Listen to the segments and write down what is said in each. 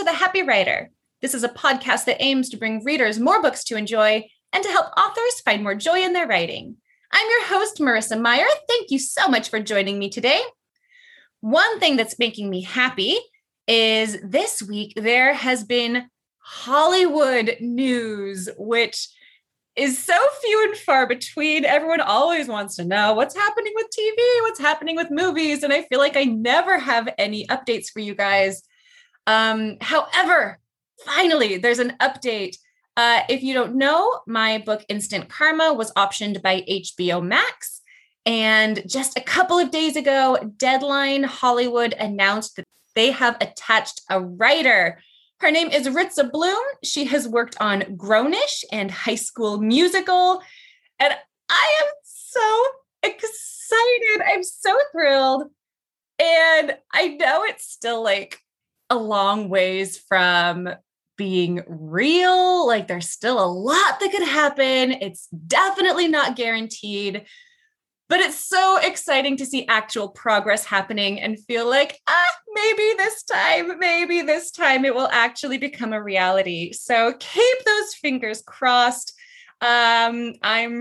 to The Happy Writer. This is a podcast that aims to bring readers more books to enjoy and to help authors find more joy in their writing. I'm your host, Marissa Meyer. Thank you so much for joining me today. One thing that's making me happy is this week there has been Hollywood news, which is so few and far between. Everyone always wants to know what's happening with TV, what's happening with movies, and I feel like I never have any updates for you guys. However, finally, there's an update. If you don't know, my book Instant Karma was optioned by HBO Max, and just a couple of days ago, Deadline Hollywood announced that they have attached a writer. Her name is Ritza Bloom. She has worked on Grownish and High School Musical. And I am so excited. I'm so thrilled. And I know it's still like a long ways from being real. Like there's still a lot that could happen. It's definitely not guaranteed. But it's so exciting to see actual progress happening and feel like, maybe this time it will actually become a reality. So keep those fingers crossed. I'm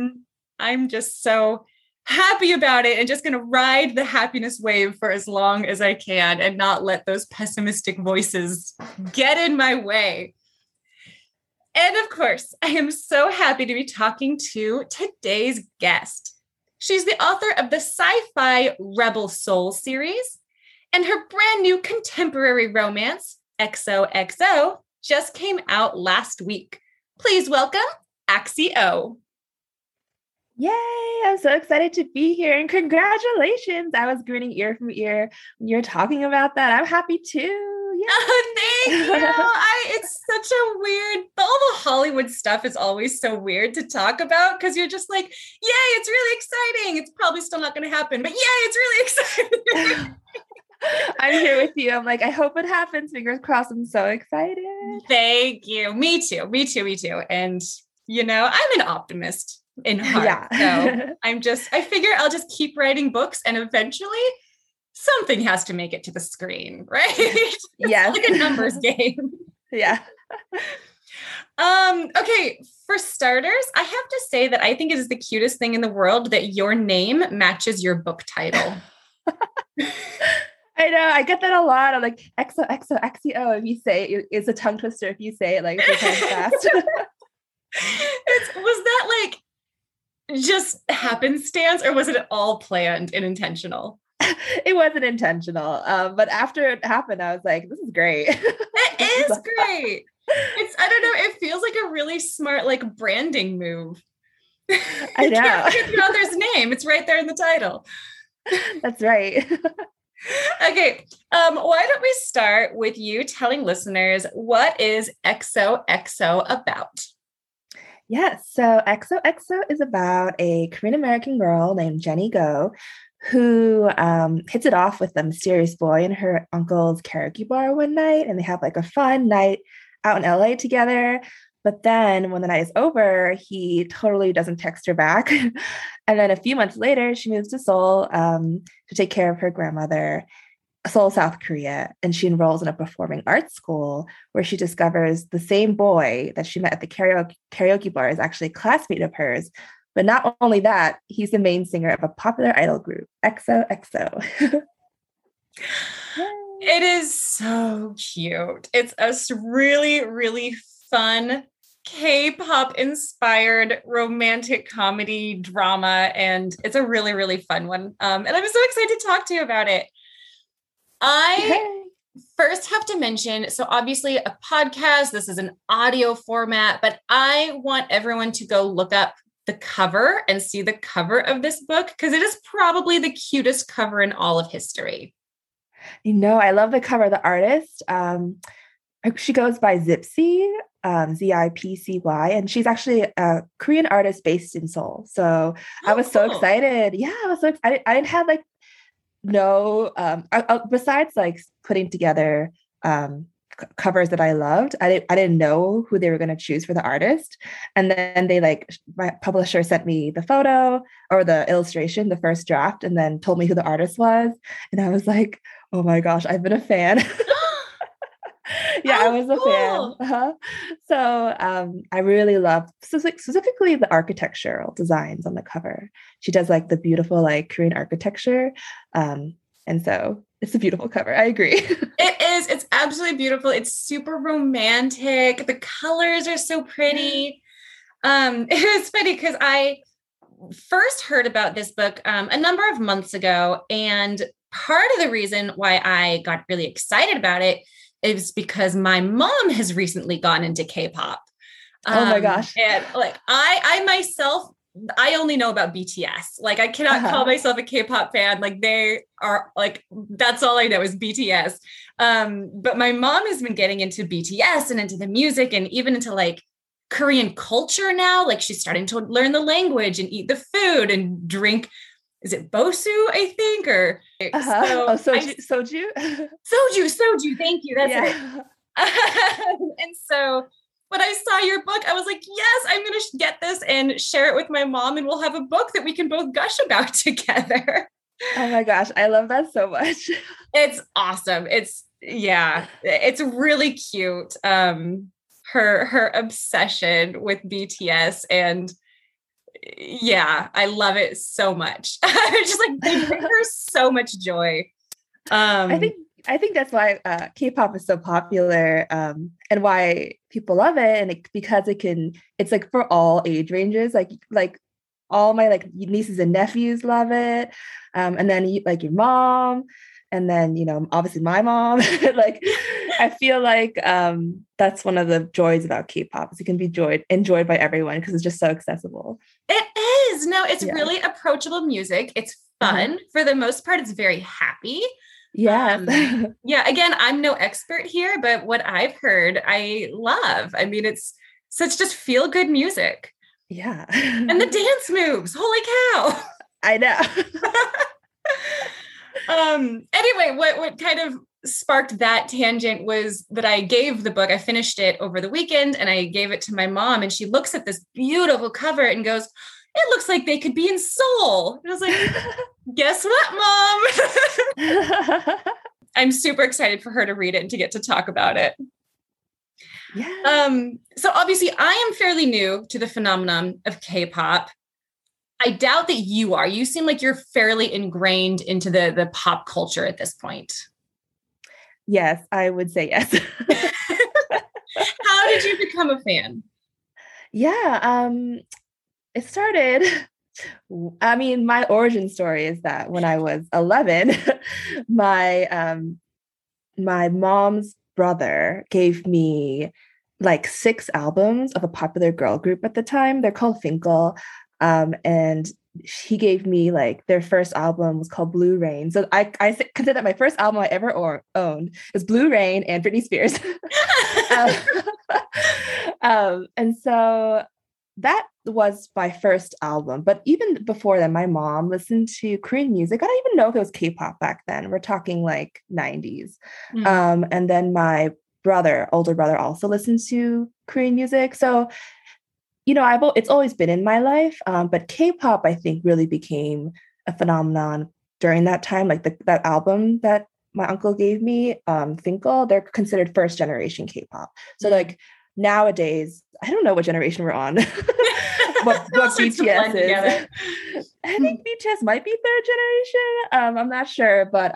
just so happy about it and just going to ride the happiness wave for as long as I can and not let those pessimistic voices get in my way. And of course, I am so happy to be talking to today's guest. She's the author of the sci-fi Rebel Soul series, and her brand new contemporary romance, XOXO, just came out last week. Please welcome Axie O. Yay! I'm so excited to be here, and congratulations! I was grinning ear from ear when you were talking about that. I'm happy too. Yay. Oh, thank you. It's such a weird, all the Hollywood stuff is always so weird to talk about because you're just like, yay, it's really exciting. It's probably still not going to happen, but yay, it's really exciting. I'm here with you. I'm like, I hope it happens. Fingers crossed. I'm so excited. Thank you. Me too. And, I'm an optimist in heart. Yeah. So I figure I'll just keep writing books and eventually something has to make it to the screen, right? Yes. Like a numbers game. Yeah. Okay. For starters, I have to say that I think it is the cutest thing in the world that your name matches your book title. I know. I get that a lot. I'm like, XOXO, Axie O. If you say it, it's a tongue twister if you say it like 3 times fast. Was that like just happenstance or was it all planned and intentional? It wasn't intentional. But after it happened, I was like, this is great. It is great. I don't know. It feels like a really smart, like branding move. I know. You can't forget the author's name. It's right there in the title. That's right. Okay. Why don't we start with you telling listeners what is XOXO about? Yes. So XOXO is about a Korean American girl named Jenny Go who hits it off with a mysterious boy in her uncle's karaoke bar one night, and they have like a fun night out in LA together. But then when the night is over, he totally doesn't text her back. And then a few months later, she moves to Seoul to take care of her grandmother, Seoul, South Korea. And she enrolls in a performing arts school where she discovers the same boy that she met at the karaoke bar is actually a classmate of hers. But not only that, he's the main singer of a popular idol group, XOXO. It is so cute. It's a really, really fun K-pop inspired romantic comedy drama. And it's a really, really fun one. And I'm so excited to talk to you about it. I first have to mention, so obviously a podcast, this is an audio format, but I want everyone to go look up the cover and see the cover of this book because it is probably the cutest cover in all of history. I love the cover. The artist, she goes by Zipcy, Zipcy, and she's actually a Korean artist based in Seoul. So I was so excited. Yeah, I was so excited. I didn't have besides like putting together covers that I loved, I didn't know who they were going to choose for the artist. And then my publisher sent me the photo or the illustration, the first draft, and then told me who the artist was. And I was like, oh my gosh, I've been a fan. Yeah, I Oh, was a fan. cool. So I really love specifically the architectural designs on the cover. She does like the beautiful like Korean architecture. And so it's a beautiful cover. I agree. It is. It's absolutely beautiful. It's super romantic. The colors are so pretty. It was funny because I first heard about this book a number of months ago. And part of the reason why I got really excited about it is because my mom has recently gone into K-pop. Oh my gosh. And like I myself, I only know about BTS. Like I cannot call myself a K-pop fan. Like they are like, that's all I know is BTS. But my mom has been getting into BTS and into the music and even into like Korean culture now. Like she's starting to learn the language and eat the food and drink. Is it bosu, I think? Or Oh, soju. Soju. Thank you. That's it. Yeah. And so when I saw your book, I was like, yes, I'm going to get this and share it with my mom, and we'll have a book that we can both gush about together. Oh my gosh, I love that so much. It's awesome. It's really cute. Her obsession with BTS, and yeah, I love it so much. It's just like they bring her so much joy. I think that's why K-pop is so popular, and why people love it, and because it's like for all age ranges. Like all my like nieces and nephews love it, and then like your mom, and then obviously my mom. Like I feel like that's one of the joys about K-pop is it can be enjoyed by everyone because it's just so accessible. It is. No, it's really approachable music. It's fun. For the most part. It's very happy. Yes. Yeah. Again, I'm no expert here, but what I've heard, I love. I mean, it's such just feel good music. Yeah. And the dance moves. Holy cow. I know. Anyway, what kind of sparked that tangent was that I gave the book, I finished it over the weekend and I gave it to my mom, and she looks at this beautiful cover and goes, it looks like they could be in Seoul. And I was like, guess what, Mom? I'm super excited for her to read it and to get to talk about it. Yeah. So obviously I am fairly new to the phenomenon of K-pop. I doubt that you are. You seem like you're fairly ingrained into the pop culture at this point. Yes, I would say yes. How did you become a fan? Yeah, it started, I mean, my origin story is that when I was 11, my mom's brother gave me like 6 albums of a popular girl group at the time. They're called Finkel. And he gave me like their first album was called Blue Rain. So I consider that my first album I ever owned is Blue Rain and Britney Spears. And so that was my first album. But even before that, my mom listened to Korean music. I don't even know if it was K-pop back then. We're talking like 90s. And then my older brother also listened to Korean music. So it's always been in my life, but K-pop, I think, really became a phenomenon during that time. Like that album that my uncle gave me, Finkel, they're considered first generation K-pop. So like nowadays, I don't know what generation we're on. what BTS is. I think BTS might be third generation. I'm not sure, but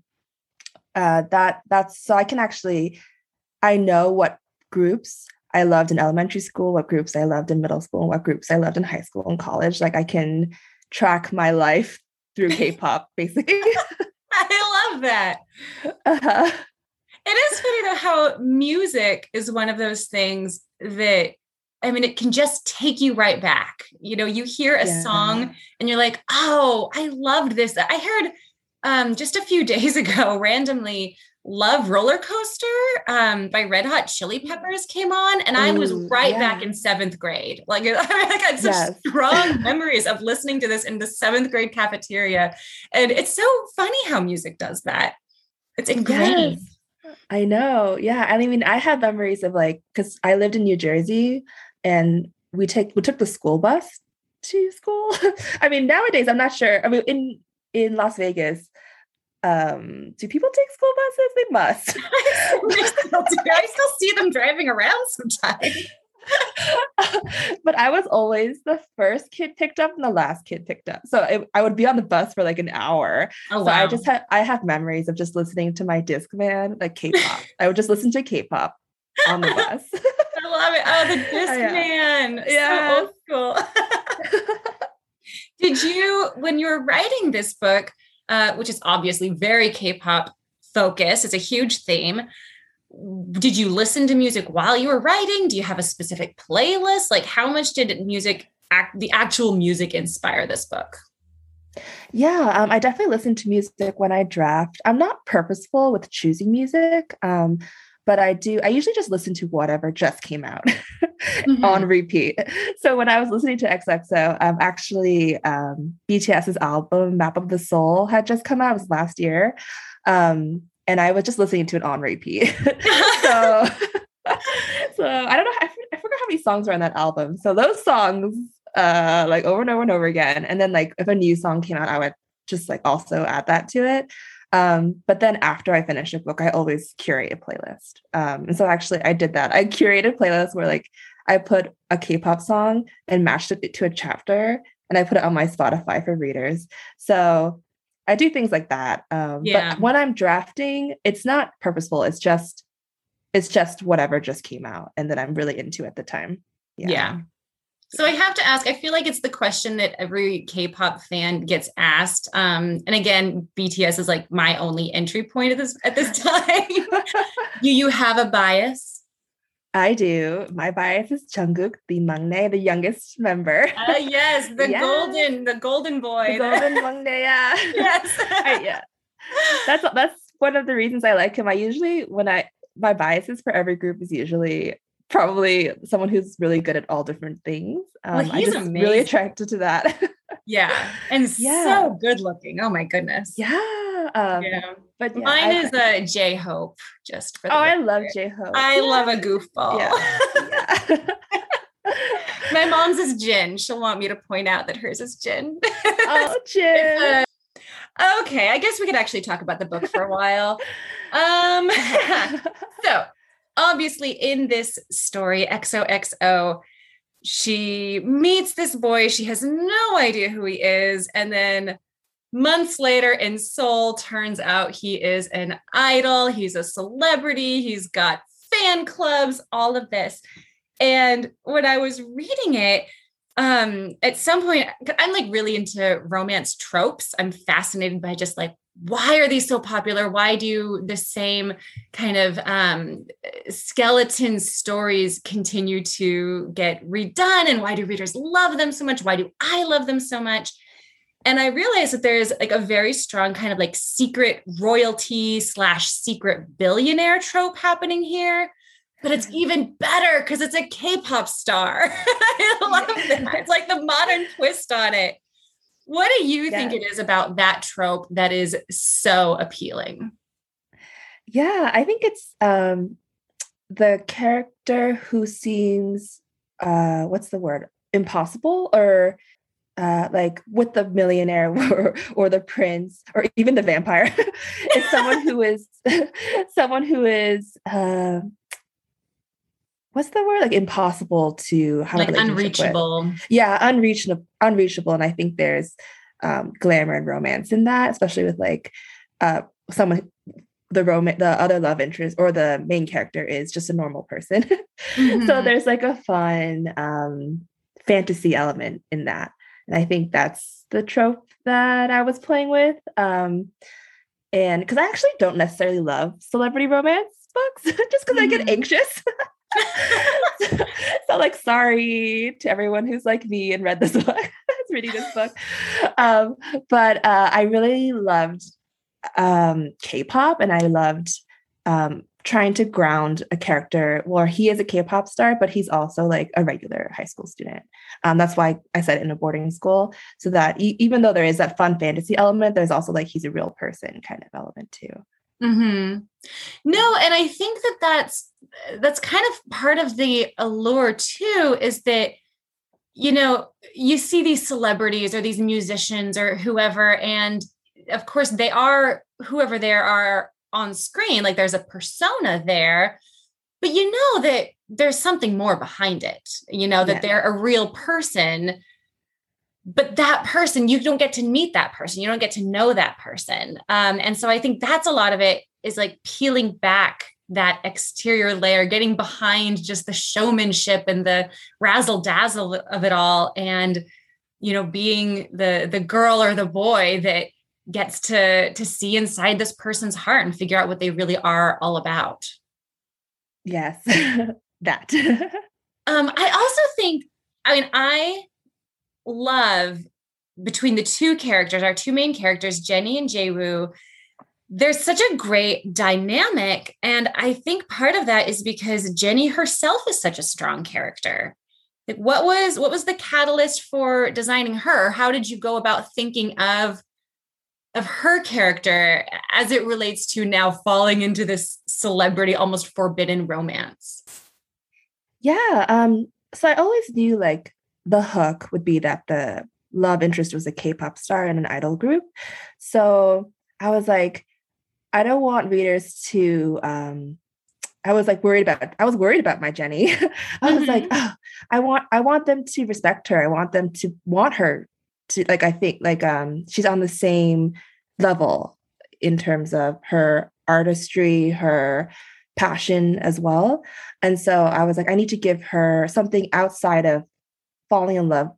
that's so I know what groups I loved in elementary school, what groups I loved in middle school, and what groups I loved in high school and college. Like I can track my life through K-pop, basically. I love that. It is funny though how music is one of those things that, I mean, it can just take you right back. You hear a song and you're like, oh, I loved this. I heard just a few days ago, randomly, Love Roller Coaster by Red Hot Chili Peppers came on, and I was back in 7th grade. Like I had such strong memories of listening to this in the 7th grade cafeteria. And it's so funny how music does that. It's ingrained. Yes, I know. Yeah. I mean, I have memories of like, because I lived in New Jersey and we took the school bus to school. I mean, nowadays, I'm not sure. I mean, in Las Vegas, Do people take school buses? They must. I still see them driving around sometimes. But I was always the first kid picked up and the last kid picked up. So I would be on the bus for like an hour. Oh, so wow. I have memories of just listening to my Discman, like K-pop. I would just listen to K-pop on the bus. I love it. Oh, the Discman. Yeah. So old school. Did you, when you were writing this book, which is obviously very K-pop focused, it's a huge theme. Did you listen to music while you were writing? Do you have a specific playlist? Like, how much did the actual music inspire this book? Yeah, I definitely listen to music when I draft. I'm not purposeful with choosing music, but I usually just listen to whatever just came out on repeat. So when I was listening to XXO, actually BTS's album Map of the Soul had just come out. It was last year. And I was just listening to it on repeat. so I don't know. I forgot how many songs were on that album. So those songs, like over and over and over again. And then like if a new song came out, I would just like also add that to it. But then after I finish a book, I always curate a playlist. And so actually I did that. I curated playlists where like I put a K-pop song and matched it to a chapter, and I put it on my Spotify for readers. So I do things like that. But when I'm drafting, it's not purposeful. It's just whatever just came out and that I'm really into at the time. Yeah. So I have to ask, I feel like it's the question that every K-pop fan gets asked. And again, BTS is like my only entry point at this time. Do you have a bias? I do. My bias is Jungkook, the maknae, the youngest member. Yes, the golden boy. The golden maknae, yeah. Yes. Yeah. That's one of the reasons I like him. My biases for every group is usually probably someone who's really good at all different things. He's amazing. Really attracted to that. Yeah. And so good looking. Oh my goodness. Yeah. But yeah, mine is J-Hope, just for the I love J-Hope. I love a goofball. Yeah. My mom's is Jin. She'll want me to point out that hers is Jin. Oh, Jin. Okay, I guess we could actually talk about the book for a while. So obviously in this story, XOXO, she meets this boy. She has no idea who he is. And then months later in Seoul, turns out he is an idol. He's a celebrity. He's got fan clubs, all of this. And when I was reading it, at some point, I'm like really into romance tropes. I'm fascinated by just like, why are these so popular? Why do the same kind of skeleton stories continue to get redone? And why do readers love them so much? Why do I love them so much? And I realized that there's like a very strong kind of like secret royalty / secret billionaire trope happening here. But it's even better because it's a K-pop star. I love that. It's like the modern twist on it. What do you think it is about that trope that is so appealing? Yeah, I think it's the character who seems, what's the word? Impossible, or like with the millionaire or the prince or even the vampire is someone who is what's the word? Like impossible to have like a relationship unreachable. With. Yeah, unreachable. And I think there's glamour and romance in that, especially with like someone, the other love interest or the main character is just a normal person. Mm-hmm. So there's like a fun fantasy element in that. And I think that's the trope that I was playing with. And because I actually don't necessarily love celebrity romance books, just because I get anxious. So like, sorry to everyone who's like me and read this book, reading this book. But I really loved K-pop, and I loved trying to ground a character where he is a K-pop star, but he's also like a regular high school student. That's why I said in a boarding school, so that even though there is that fun fantasy element, there's also like he's a real person kind of element too. Mm-hmm. No, and I think that's kind of part of the allure too, is that, you know, you see these celebrities or these musicians or whoever, and of course they are whoever they are on screen, like there's a persona there, but you know that there's something more behind it, you know, that they're a real person. But that person, you don't get to meet that person. You don't get to know that person. And so I think that's a lot of it, is like peeling back that exterior layer, getting behind just the showmanship and the razzle dazzle of it all. And, you know, being the girl or the boy that gets to see inside this person's heart and figure out what they really are all about. Yes, that. I also think, I love, between the two characters, our two main characters, Jenny and Jae-woo, there's such a great dynamic. And I think part of that is because Jenny herself is such a strong character. Like, what was the catalyst for designing her? How did you go about thinking of her character as it relates to now falling into this celebrity, almost forbidden romance? Yeah. So I always knew like the hook would be that the love interest was a K-pop star in an idol group. So I was like, I don't want readers to, I was worried about my Jenny. I was like, oh, I want them to respect her. I want them to want her to, like, I think like, she's on the same level in terms of her artistry, her passion as well. And so I was like, I need to give her something outside of falling in love.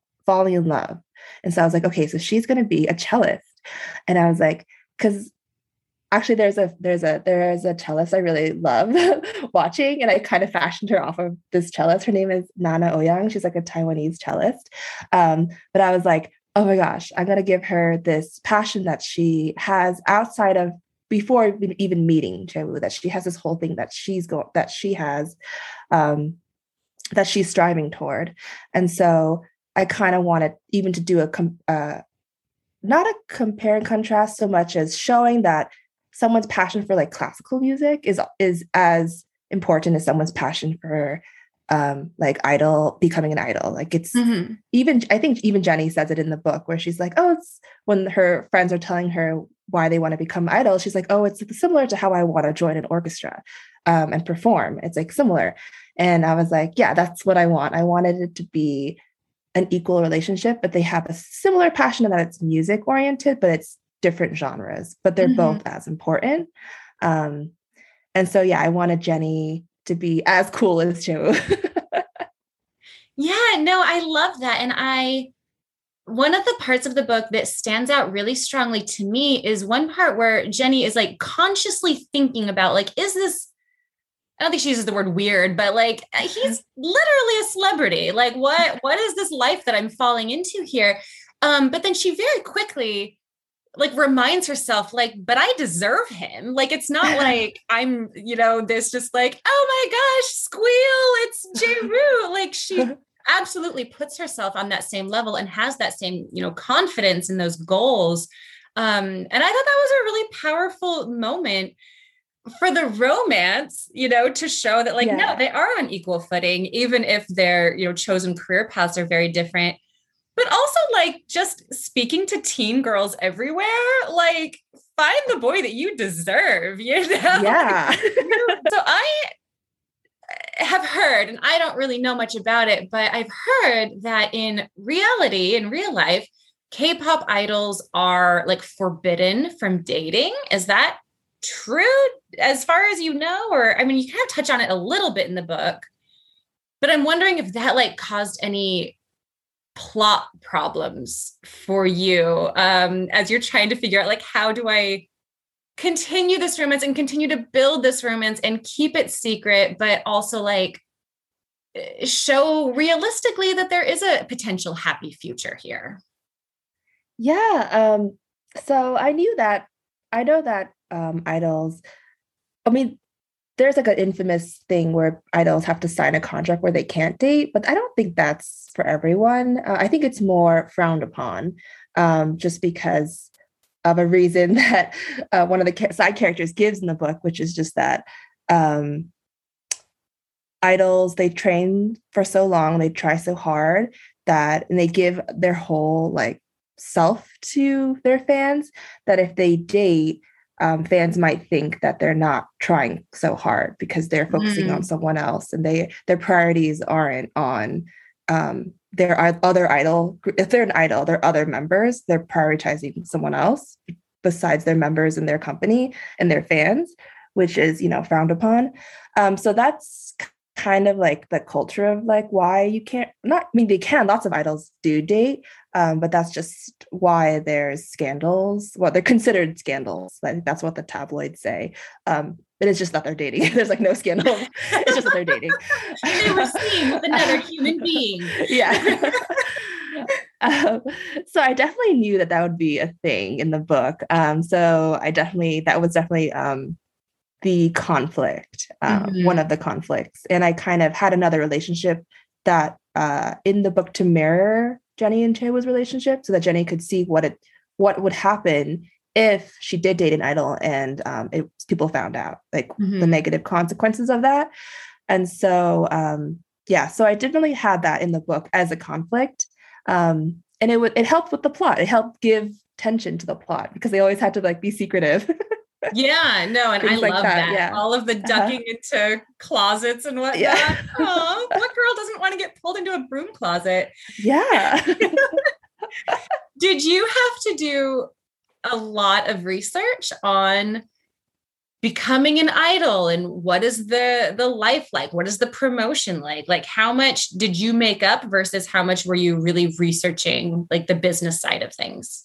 And so I was like, okay, so she's going to be a cellist. And I was like, because actually there's a cellist I really love watching, and I kind of fashioned her off of this cellist. Her name is Nana Oyang. She's like a Taiwanese cellist. But I was like, oh my gosh, I'm going to give her this passion that she has outside of, before even meeting Jae-woo, that she has this whole thing that that she's striving toward. And so I kind of wanted even to do not a compare and contrast so much as showing that someone's passion for like classical music is as important as someone's passion for like becoming an idol. Like it's even, I think even Jenny says it in the book where she's like, oh, it's when her friends are telling her why they want to become idols. She's like, oh, it's similar to how I want to join an orchestra and perform. It's like similar. And I was like, yeah, that's what I want. I wanted it to be an equal relationship, but they have a similar passion in that it's music oriented, but it's different genres, but they're both as important. And so, yeah, I wanted Jenny to be as cool as Cho. Yeah, no, I love that. And one of the parts of the book that stands out really strongly to me is one part where Jenny is like consciously thinking about like, is this, I don't think she uses the word weird, but like, he's literally a celebrity. Like what is this life that I'm falling into here? But then she very quickly like reminds herself like, but I deserve him. Like, it's not like I'm, this just like, oh my gosh, squeal, it's Jae-woo. Like she absolutely puts herself on that same level and has that same, confidence in those goals. And I thought that was a really powerful moment for the romance, to show that like, no, they are on equal footing, even if their, chosen career paths are very different. But also like just speaking to teen girls everywhere, like find the boy that you deserve, Yeah. So I have heard, and I don't really know much about it, but I've heard that in reality, in real life, K-pop idols are like forbidden from dating. Is that true as far as you know? Or, I mean, you kind of touch on it a little bit in the book, but I'm wondering if that like caused any plot problems for you as you're trying to figure out like, how do I continue this romance and continue to build this romance and keep it secret, but also like show realistically that there is a potential happy future here? Yeah. So I know that idols, I mean, there's like an infamous thing where idols have to sign a contract where they can't date, but I don't think that's for everyone. I think it's more frowned upon just because of a reason that one of the side characters gives in the book, which is just that idols, they train for so long, they try so hard and they give their whole like self to their fans that if they date, fans might think that they're not trying so hard because they're focusing on someone else, and their priorities aren't on their other idol. If they're an idol, their other members, they're prioritizing someone else besides their members and their company and their fans, which is, frowned upon. So that's kind of like the culture of like why you can't, not, I mean, they can, lots of idols do date, but that's just why there's scandals. Well, they're considered scandals. Like that's what the tabloids say. But it's just that they're dating. There's like no scandal. It's just that they're dating. They were seen with another human being. Yeah. So I definitely knew that would be a thing in the book. So that was definitely the conflict, one of the conflicts. And I kind of had another relationship that in the book to mirror Jennie and Chaewoo's relationship, so that Jennie could see what would happen if she did date an idol and people found out, like the negative consequences of that. And so, so I definitely had that in the book as a conflict. And it helped with the plot. It helped give tension to the plot because they always had to like be secretive. Yeah, no, and I like love that. Yeah. All of the ducking into closets and whatnot. Yeah. Oh, what girl doesn't want to get pulled into a broom closet? Yeah. Did you have to do a lot of research on becoming an idol, and what is the life like? What is the promotion like? Like, how much did you make up versus how much were you really researching, like the business side of things?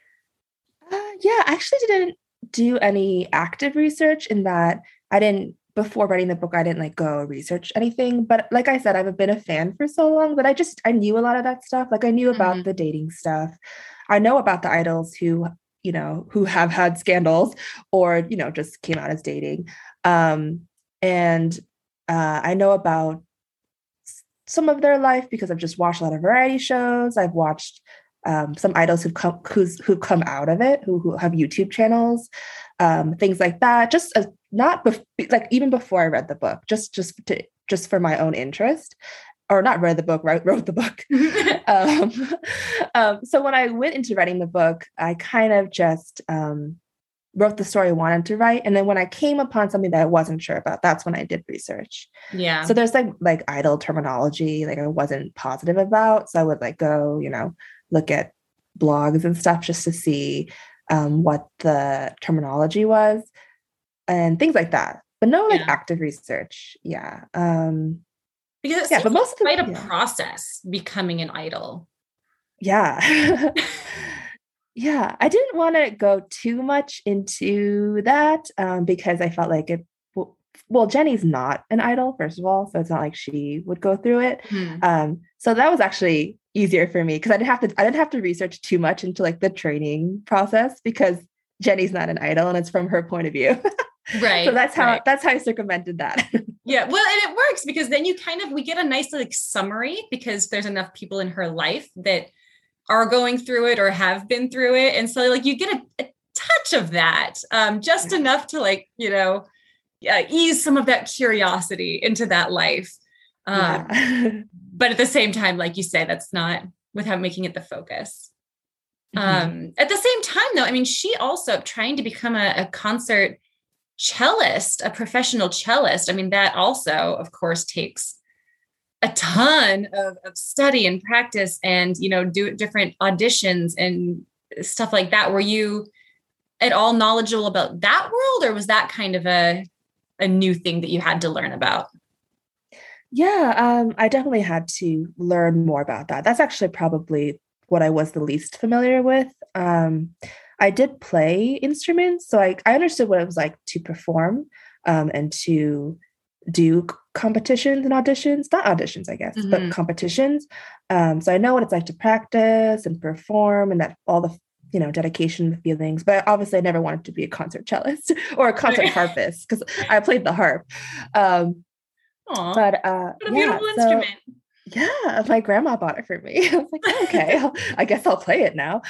I actually didn't do any active research in that. Before writing the book, I didn't like go research anything. But like I said, I've been a fan for so long that I knew a lot of that stuff. Like I knew about the dating stuff. I know about the idols who have had scandals or, just came out as dating. And I know about some of their life because I've just watched a lot of variety shows. I've watched some idols who've come out of it, who have YouTube channels, things like that. Just even before I read the book, just for my own interest, or not read the book, wrote the book. So when I went into writing the book, I kind of just wrote the story I wanted to write. And then when I came upon something that I wasn't sure about, that's when I did research. Yeah. So there's like idol terminology, like I wasn't positive about. So I would like go, look at blogs and stuff just to see what the terminology was and things like that. But no active research. Yeah. Because it seems but most quite a process becoming an idol. Yeah. Yeah. I didn't want to go too much into that because I felt like Jennie's not an idol, first of all. So it's not like she would go through it. So that was actually easier for me because I didn't have to research too much into like the training process because Jennie's not an idol and it's from her point of view. Right. So that's how I circumvented that. Yeah. Well, and it works because then we get a nice like summary because there's enough people in her life that are going through it or have been through it. And so like you get a touch of that, just enough to like, ease some of that curiosity into that life. But at the same time, like you say, that's not without making it the focus. At the same time though, I mean, she also trying to become a concert cellist, a professional cellist. I mean, that also, of course, takes a ton of study and practice and, do different auditions and stuff like that. Were you at all knowledgeable about that world, or was that kind of a new thing that you had to learn about? Yeah, I definitely had to learn more about that. That's actually probably what I was the least familiar with. I did play instruments, so I understood what it was like to perform and to do competitions and auditions, not auditions, I guess, but competitions. So I know what it's like to practice and perform and that all the, dedication, the feelings, but obviously I never wanted to be a concert cellist or a concert harpist because I played the harp. But what a beautiful instrument. Yeah, my grandma bought it for me. I was like, oh, okay, I guess I'll play it now.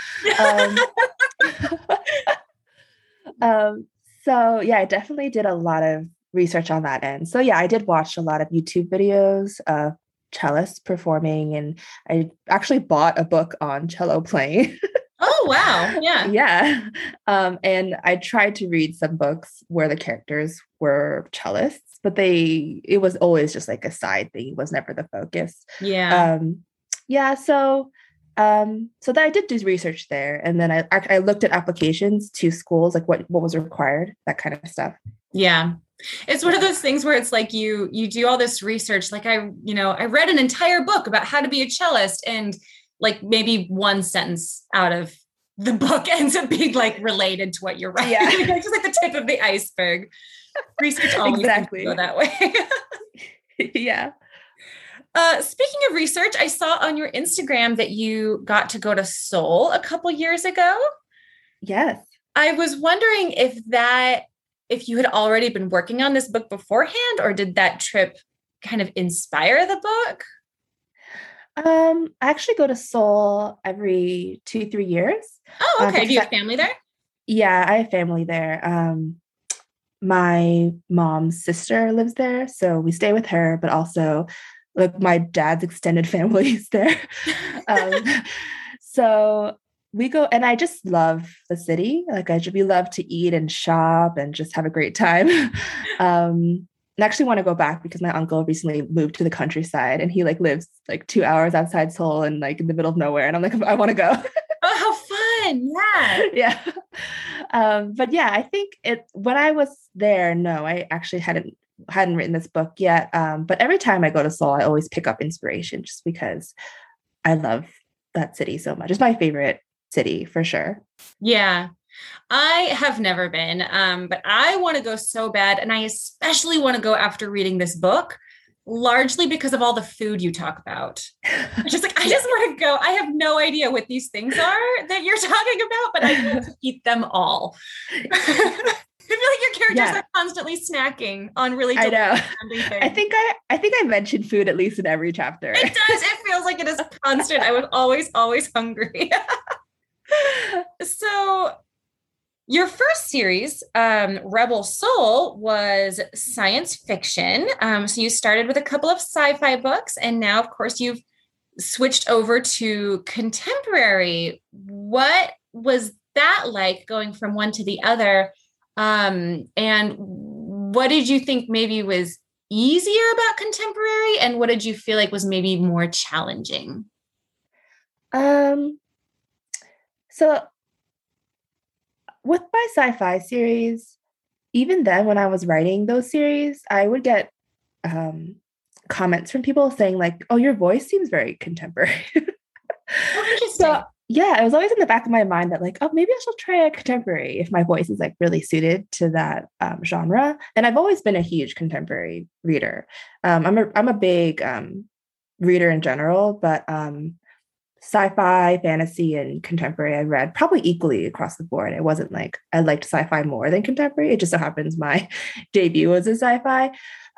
So yeah, I definitely did a lot of research on that end. So yeah, I did watch a lot of YouTube videos of cellists performing, and I actually bought a book on cello playing. Oh, wow. Yeah. Yeah. And I tried to read some books where the characters were cellists, but it was always just like a side thing. It was never the focus. Yeah. Um, yeah. So that I did do research there. And then I looked at applications to schools, like what was required, that kind of stuff. Yeah. It's one of those things where it's like you do all this research. Like I read an entire book about how to be a cellist, and like maybe one sentence out of the book ends up being like related to what you're writing. Yeah. It's just like the tip of the iceberg. Research always Exactly. go that way. Yeah. Speaking of research, I saw on your Instagram that you got to go to Seoul a couple years ago. Yes. I was wondering if you had already been working on this book beforehand, or did that trip kind of inspire the book? I actually go to Seoul every 2-3 years. Oh, okay. Do you have family there? Yeah, I have family there. My mom's sister lives there, so we stay with her, but also like my dad's extended family is there. So we go, and I just love the city. Like we love to eat and shop and just have a great time. I actually want to go back because my uncle recently moved to the countryside, and he like lives like 2 hours outside Seoul and like in the middle of nowhere. And I'm like, I want to go. Oh, how fun. Yeah. Yeah. But yeah, I think when I was there, no, I actually hadn't written this book yet. But every time I go to Seoul, I always pick up inspiration just because I love that city so much. It's my favorite city for sure. Yeah. I have never been, but I want to go so bad. And I especially want to go after reading this book, largely because of all the food you talk about. I just want to go. I have no idea what these things are that you're talking about, but I want to eat them all. I feel like your characters are constantly snacking on really delicious things. I think I mentioned food at least in every chapter. It does. It feels like it is constant. I was always hungry. So your first series, Rebel Soul, was science fiction. So you started with a couple of sci-fi books, and now, of course, you've switched over to contemporary. What was that like going from one to the other? And what did you think maybe was easier about contemporary, and what did you feel like was maybe more challenging? So with my sci-fi series, even then when I was writing those series, I would get comments from people saying like, "Oh, your voice seems very contemporary." Oh, interesting. So yeah, it was always in the back of my mind that like, oh, maybe I should try a contemporary if my voice is like really suited to that genre. And I've always been a huge contemporary reader. I'm a big reader in general, but sci-fi, fantasy, and contemporary I read probably equally across the board. It wasn't like I liked sci-fi more than contemporary. It just so happens my debut was a sci-fi.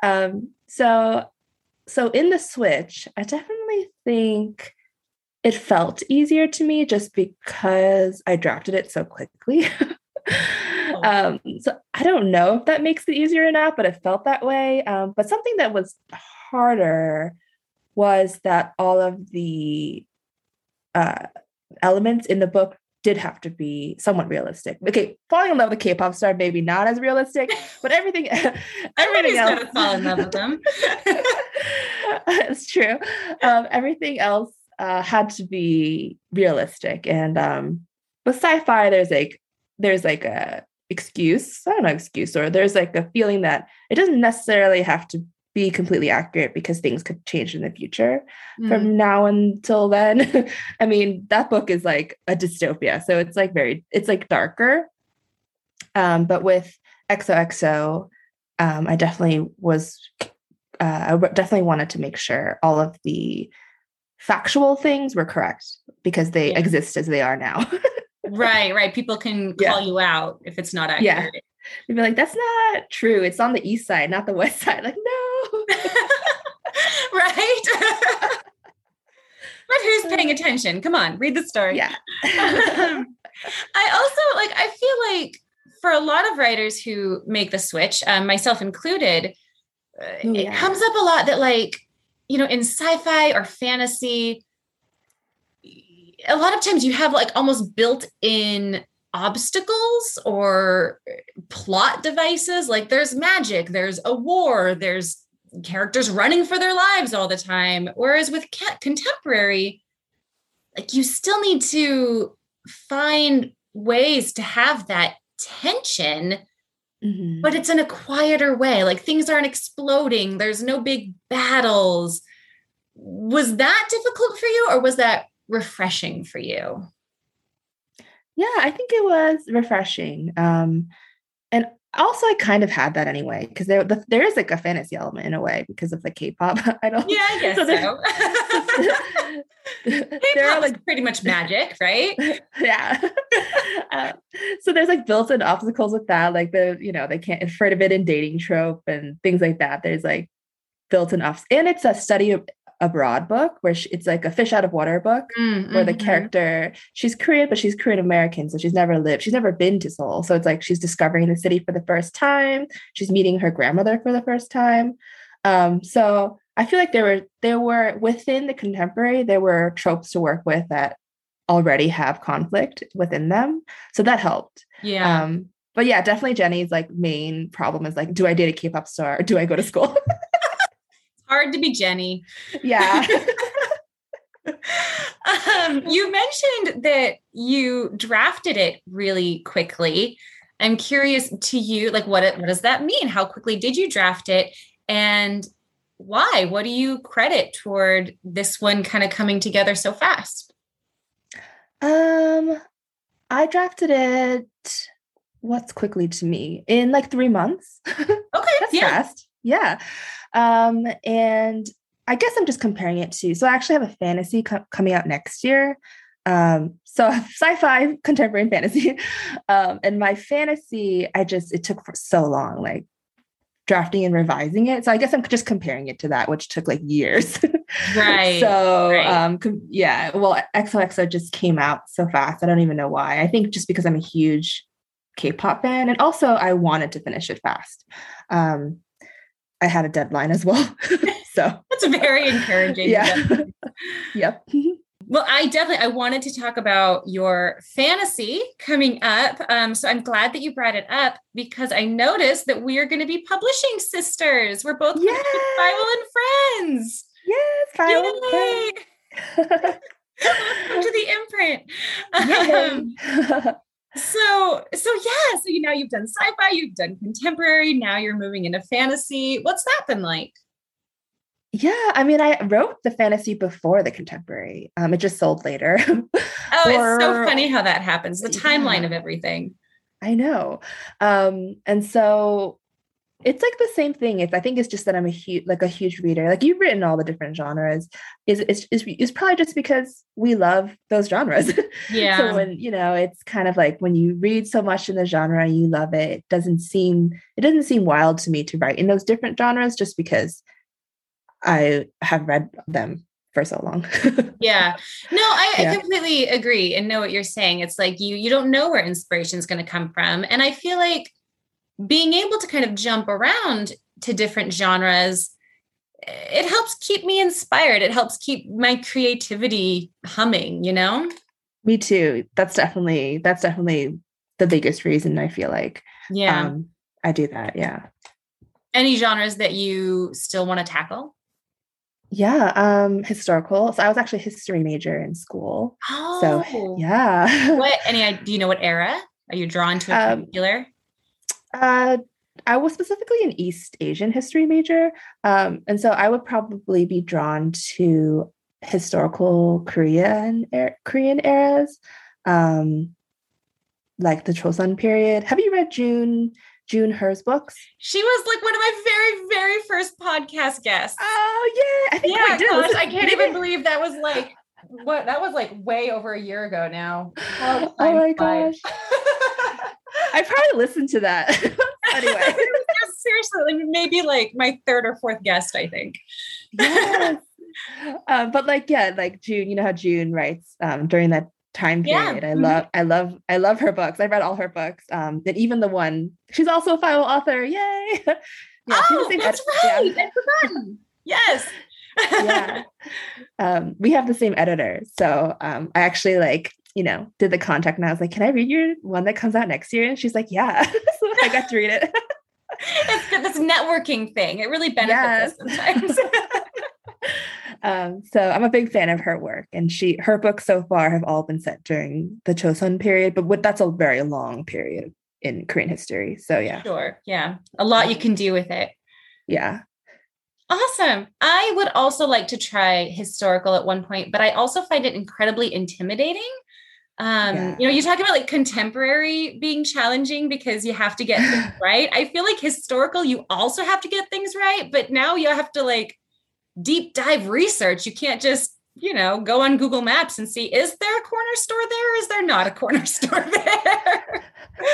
So in the switch, I definitely think it felt easier to me just because I drafted it so quickly. So I don't know if that makes it easier or not, but it felt that way. But something that was harder was that all of the elements in the book did have to be somewhat realistic. Okay, falling in love with a K-pop star, maybe not as realistic, but everything else. Gotta fall in love with them. It's true. Everything else had to be realistic, and with sci-fi, there's like a excuse. I don't know, excuse, or there's like a feeling that it doesn't necessarily have to be completely accurate because things could change in the future from now until then. I mean, that book is like a dystopia. So it's like darker. But with XOXO, I definitely wanted to make sure all of the factual things were correct because they exist as they are now. Right. People can call you out if it's not accurate. Yeah. They'd be like, that's not true. It's on the east side, not the west side. Like, no. Right. But who's paying attention? Come on, read the story. Yeah. I feel like for a lot of writers who make the switch, myself included, it comes up a lot that in sci-fi or fantasy, a lot of times you have like almost built-in obstacles or plot devices. Like there's magic, there's a war, there's characters running for their lives all the time. Whereas with contemporary, like you still need to find ways to have that tension, but it's in a quieter way. Like things aren't exploding. There's no big battles. Was that difficult for you, or was that refreshing for you? Yeah, I think it was refreshing. And also I kind of had that anyway, because there is like a fantasy element in a way because of the K-pop. I don't. Yeah, I guess so. There are like pretty much magic, right? Yeah. So there's like built-in obstacles with that, like they can't afraid of it in dating trope and things like that. There's like built-in obstacles, and it's a study abroad book where it's like a fish out of water book where the character, she's Korean, but she's Korean American. So she's never been to Seoul. So it's like, she's discovering the city for the first time. She's meeting her grandmother for the first time. So I feel like there were within the contemporary, there were tropes to work with that already have conflict within them. So that helped. Yeah. But yeah, definitely Jenny's like main problem is like, do I date a K-pop star or do I go to school? Hard to be Jenny. Yeah. You mentioned that you drafted it really quickly. I'm curious to you, like what does that mean? How quickly did you draft it? And why? What do you credit toward this one kind of coming together so fast? I drafted it, what's quickly to me, in like 3 months. Okay. That's fast. Yeah. And I guess I'm just comparing it to, so I actually have a fantasy coming out next year. So sci-fi, contemporary fantasy. And my fantasy, it took for so long, like drafting and revising it. So I guess I'm just comparing it to that, which took like years. Right. So, yeah, well, XOXO just came out so fast. I don't even know why. I think just because I'm a huge K-pop fan, and also I wanted to finish it fast. I had a deadline as well. So that's very encouraging. Yeah. Yep. Well, I wanted to talk about your fantasy coming up. So I'm glad that you brought it up because I noticed that we are going to be publishing sisters. We're both Bible and Friends. Yes, Bible and Friends. Welcome to the imprint. So now you've done sci-fi, you've done contemporary, now you're moving into fantasy. What's that been like? Yeah, I mean, I wrote the fantasy before the contemporary. It just sold later. It's so funny how that happens. The timeline of everything. I know. And so it's like the same thing. I think it's just that I'm a huge reader. Like you've written all the different genres. Is probably just because we love those genres. Yeah. So when it's kind of like when you read so much in the genre, you love it. It doesn't seem wild to me to write in those different genres just because I have read them for so long. Yeah. No, I completely agree and know what you're saying. It's like you don't know where inspiration is going to come from. And I feel like being able to kind of jump around to different genres, it helps keep me inspired. It helps keep my creativity humming, Me too. That's definitely the biggest reason I feel like I do that. Yeah. Any genres that you still want to tackle? Yeah. Historical. So I was actually a history major in school. Oh, so yeah. Do you know what era? Are you drawn to a particular? I was specifically an East Asian history major. And so I would probably be drawn to historical Korean eras, like the Chosun period. Have you read June Her's books? She was like one of my very, very first podcast guests. Oh yeah. I think we did. Gosh, I can't even believe that was like way over a year ago now. Oh my gosh. I probably listened to that. Anyway. Seriously, maybe like my third or fourth guest, I think. Yes. But like June, you know how June writes during that time period. Yeah. I love her books. I read all her books. And even the one, she's also a Bible author. Yay. Yeah, that's right. I've forgotten. Yes. Yeah. We have the same editor. So I actually did the contact and I was like, can I read your one that comes out next year? And she's like, yeah. So I got to read it. It's good. This networking thing. It really benefits us sometimes. So I'm a big fan of her work, and her books so far have all been set during the Chosun period, but that's a very long period in Korean history. So yeah. Sure. Yeah. A lot you can do with it. Yeah. Awesome. I would also like to try historical at one point, but I also find it incredibly intimidating. You talk about like contemporary being challenging because you have to get things right. I feel like historical, you also have to get things right, but now you have to like deep dive research. You can't just, go on Google Maps and see, is there a corner store there? Or is there not a corner store there?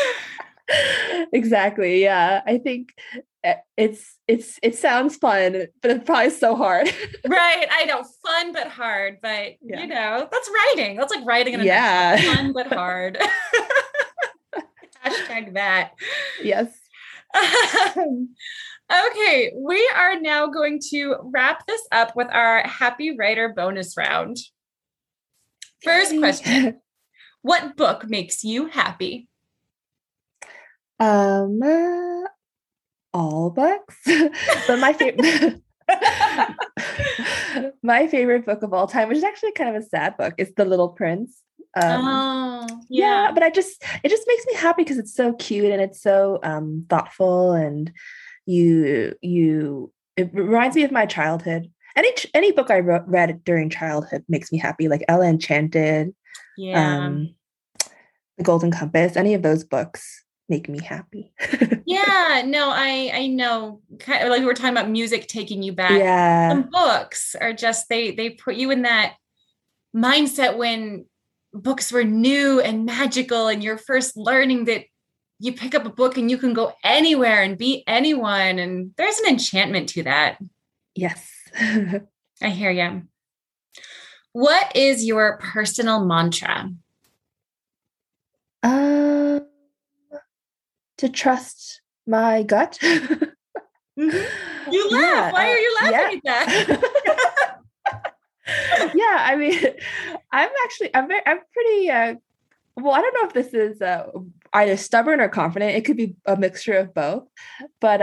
Exactly. Yeah. I think it sounds fun, but it's probably so hard. Right. I know, fun but hard, but that's writing. That's like writing in a fun but hard. Hashtag that. Yes. Okay, we are now going to wrap this up with our Happy Writer bonus round. First question. What book makes you happy? All books. But my favorite book of all time, which is actually kind of a sad book, is The Little Prince. Yeah, but it just makes me happy because it's so cute and it's so thoughtful, and it reminds me of my childhood. Any book I read during childhood makes me happy, like Ella Enchanted, The Golden Compass. Any of those books make me happy. Yeah, no, I know. Kind of like we were talking about music taking you back. Yeah. Some books are just they put you in that mindset when books were new and magical and you're first learning that you pick up a book and you can go anywhere and be anyone. And there's an enchantment to that. Yes. I hear you. What is your personal mantra? To trust my gut. Mm-hmm. You laugh. Why are you laughing at that? Yeah, I mean, I'm pretty, well, I don't know if this is either stubborn or confident. It could be a mixture of both, but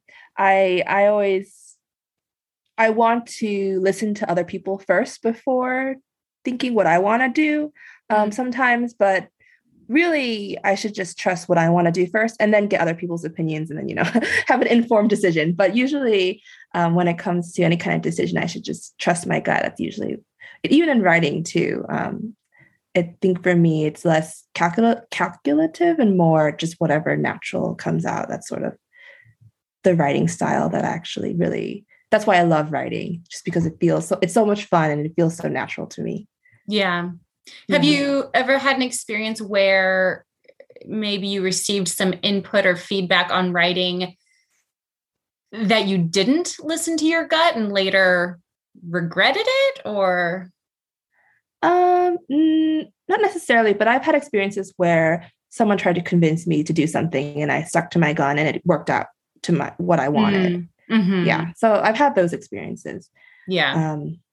I want to listen to other people first before thinking what I want to do sometimes, but really I should just trust what I want to do first and then get other people's opinions and then, have an informed decision. But usually when it comes to any kind of decision, I should just trust my gut. That's usually, even in writing too. I think for me, it's less calculative and more just whatever natural comes out. That's sort of the writing style that actually really, that's why I love writing, just because it's so much fun and it feels so natural to me. Yeah. Have you ever had an experience where maybe you received some input or feedback on writing that you didn't listen to your gut and later regretted it, or? Not necessarily, but I've had experiences where someone tried to convince me to do something and I stuck to my gun and it worked out to what I wanted. Mm-hmm. Yeah. So I've had those experiences. Yeah.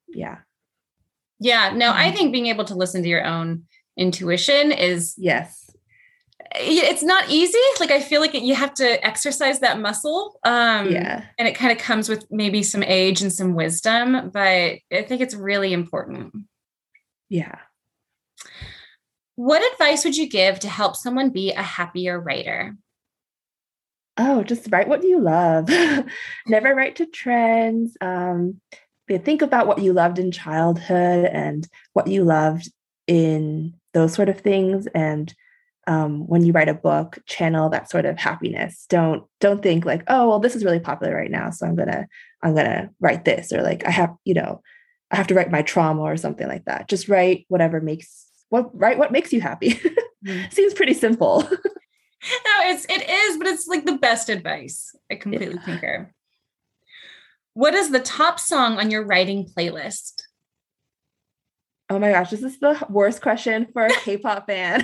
Yeah. No, I think being able to listen to your own intuition is, yes, it's not easy. Like, I feel like you have to exercise that muscle. And it kind of comes with maybe some age and some wisdom, but I think it's really important. Yeah. What advice would you give to help someone be a happier writer? Oh, just write what you love. Never write to trends. Think about what you loved in childhood and what you loved in those sort of things. And when you write a book, channel that sort of happiness. Don't think like, oh, well, this is really popular right now, so I'm gonna write this, or like I have to write my trauma or something like that. Just write what makes you happy. Seems pretty simple. No, it is, but it's like the best advice. I completely concur. What is the top song on your writing playlist? Oh my gosh, this is the worst question for a K-pop fan.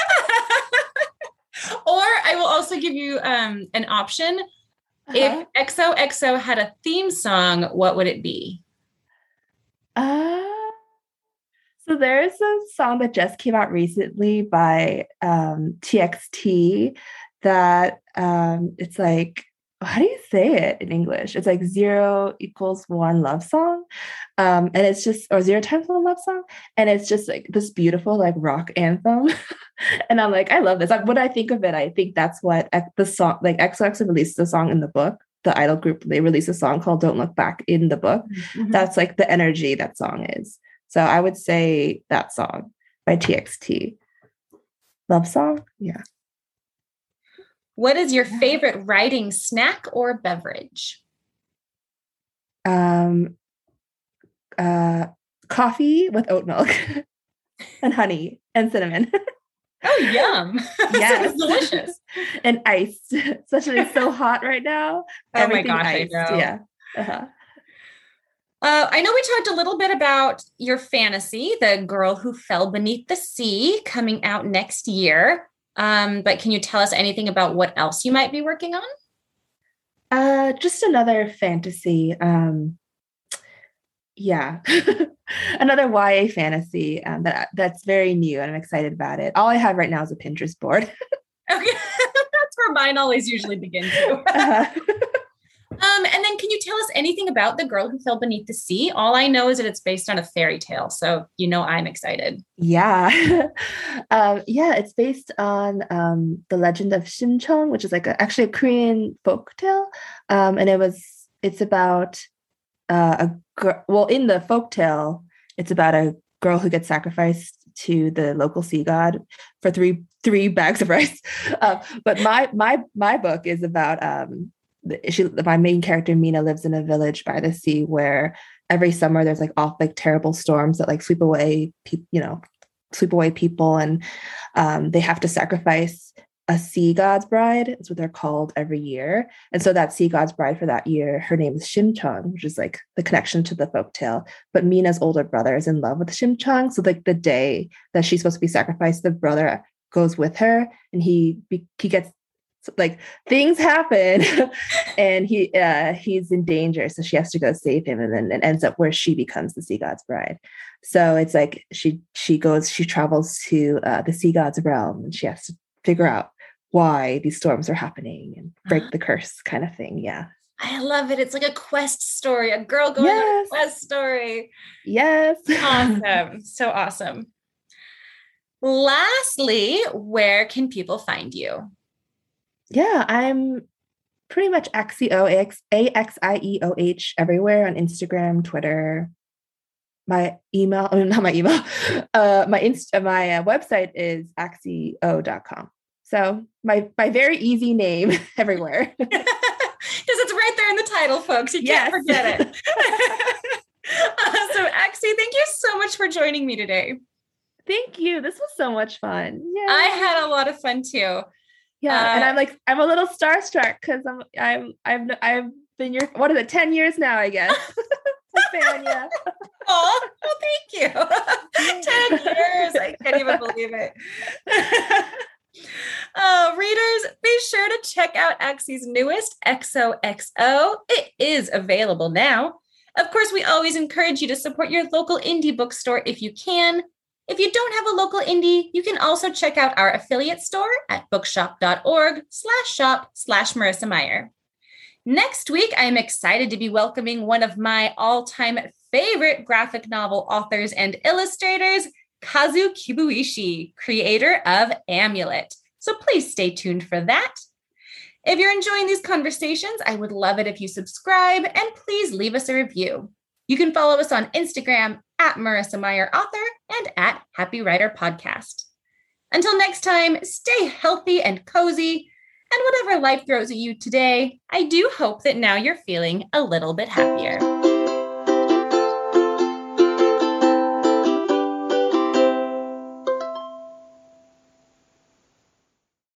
Or I will also give you an option. If XOXO had a theme song, what would it be? Uh, so there's a song that just came out recently by TXT that it's like, how do you say it in English? It's like 0 = 1 love song. And it's just, or 0 × 1 love song. And it's just like this beautiful like rock anthem. And I'm like, I love this. Like when I think of it, I think that's what the song, like XOXO released the song in the book. The idol group, they released a song called Don't Look Back in the book. Mm-hmm. That's like the energy that song is. So I would say that song by TXT. Love song? Yeah. What is your favorite writing snack or beverage? Coffee with oat milk and honey and cinnamon. Oh, yum. Yes. Sounds delicious. And iced, especially it's so hot right now. Oh my gosh, iced. I know. Yeah. Uh-huh. I know we talked a little bit about your fantasy, The Girl Who Fell Beneath the Sea, coming out next year. But can you tell us anything about what else you might be working on? Just another fantasy. Yeah. Another YA fantasy that's very new, and I'm excited about it. All I have right now is a Pinterest board. Okay. That's where mine always usually begin to. And then can you tell us anything about The Girl Who Fell Beneath the Sea? All I know is that it's based on a fairy tale. So, I'm excited. Yeah. It's based on the legend of Simcheong, which is like actually a Korean folk tale. And it's about in the folk tale, it's about a girl who gets sacrificed to the local sea god for three bags of rice. But my book is about my main character Mina lives in a village by the sea where every summer there's like terrible storms that like sweep away people, and they have to sacrifice a sea god's bride. That's what they're called every year. And so that sea god's bride for that year, her name is Simcheong, which is like the connection to the folktale. But Mina's older brother is in love with Simcheong. So like the day that she's supposed to be sacrificed, the brother goes with her, and he gets like things happen and he's in danger. So she has to go save him. And then it ends up where she becomes the sea god's bride. So it's like she travels to the sea god's realm, and she has to figure out why these storms are happening and break the curse kind of thing. Yeah. I love it. It's like a quest story, a girl going on a quest story. Yes. Awesome. So awesome. Lastly, where can people find you? Yeah, I'm pretty much Axioh, AXIEOH everywhere on Instagram, Twitter. My email, not my email, my website is axioh.com. So my very easy name everywhere. Because it's right there in the title, folks. You can't forget it. So Axie, thank you so much for joining me today. Thank you. This was so much fun. Yeah. I had a lot of fun too. Yeah, and I'm a little starstruck because I've been 10 years now, I guess. Fan, yeah. Oh, well, thank you. 10 years. I can't even believe it. Readers, be sure to check out Axie's newest, XOXO. It is available now. Of course, we always encourage you to support your local indie bookstore if you can. If you don't have a local indie, you can also check out our affiliate store at bookshop.org/shop/Marissa Meyer. Next week, I'm excited to be welcoming one of my all-time favorite graphic novel authors and illustrators, Kazu Kibuishi, creator of Amulet. So please stay tuned for that. If you're enjoying these conversations, I would love it if you subscribe and please leave us a review. You can follow us on Instagram at Marissa Meyer Author and at Happy Writer Podcast. Until next time, stay healthy and cozy. And whatever life throws at you today, I do hope that now you're feeling a little bit happier.